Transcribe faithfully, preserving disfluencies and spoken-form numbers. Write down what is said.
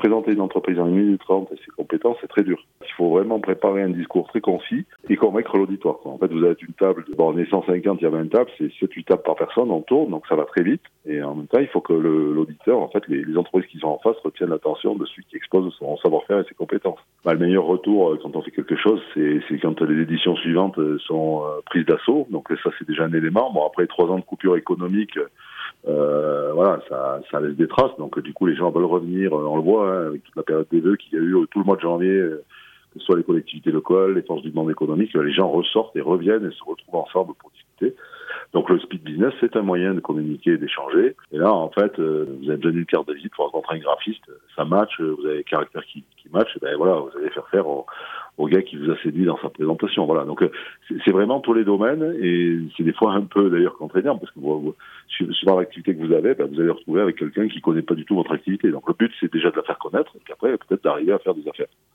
présenter une entreprise en une minute trente et ses compétences, c'est très dur. Il faut vraiment préparer un discours très concis et convaincre l'auditoire, quoi. En fait, vous avez une table, bon, on est cent cinquante, il y a vingt tables, c'est sept huit tables par personne, on tourne, donc ça va très vite. Et en même temps, il faut que le, l'auditeur, en fait, les, les entreprises qui sont en face retiennent l'attention de celui qui expose son savoir-faire et ses compétences. Bah, le meilleur retour euh, quand on fait quelque chose, c'est, c'est quand les éditions suivantes sont euh, prises d'assaut. Donc ça, c'est déjà un élément. Bon, après trois ans de coupure économique, Euh, voilà, ça, ça laisse des traces. Donc, du coup, les gens veulent revenir. On le voit hein, avec toute la période des vœux qu'il y a eu tout le mois de janvier, euh, que ce soit les collectivités locales, les forces du demande économique, les gens ressortent et reviennent et se retrouvent ensemble pour discuter. Donc, le speed business, c'est un moyen de communiquer et d'échanger. Et là, en fait, euh, vous avez besoin d'une carte de visite pour rencontrer un graphiste. Ça match, vous avez des caractères qui, qui matchent. Et ben voilà, vous allez faire faire au, au gars qui vous a séduit dans sa présentation. Voilà. Donc, c'est, c'est vraiment tous les domaines et c'est des fois un peu d'ailleurs contraignant parce que vous, vous, suivant l'activité que vous avez, ben, vous allez retrouver avec quelqu'un qui connaît pas du tout votre activité. Donc, le but, c'est déjà de la faire connaître et puis après, peut-être d'arriver à faire des affaires.